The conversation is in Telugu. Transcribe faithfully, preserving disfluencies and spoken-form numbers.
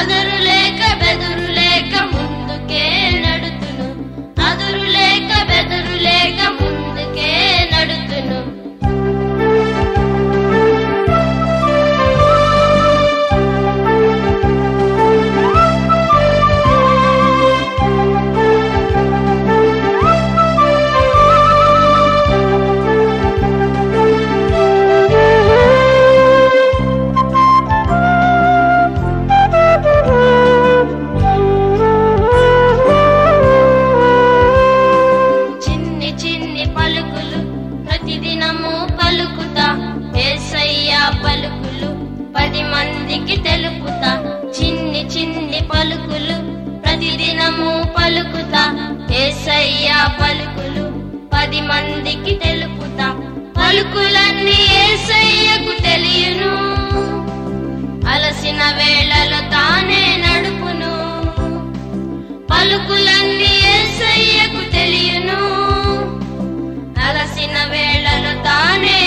అదురు లేక బెదురు లేక ముందుకే నడుతును, అదురు లేక బెదురు లేక ముందుకే నడుతును. ప్రతిదినము పలుకుతా యేసయ్య పలుకులు పది మందికి తెలుపుతా, చిన్ని చిన్ని పలుకులు ప్రతిదినము పలుకుతా యేసయ్య పలుకులు పది మందికి తెలుపుతా. పలుకులన్నీ యేసయ్యకు తెలియను, అలసిన వేళలో తానే నడుపును. పలుకులన్నీ యేసయ్యకు తెలియను, అలసిన వేళలో తానే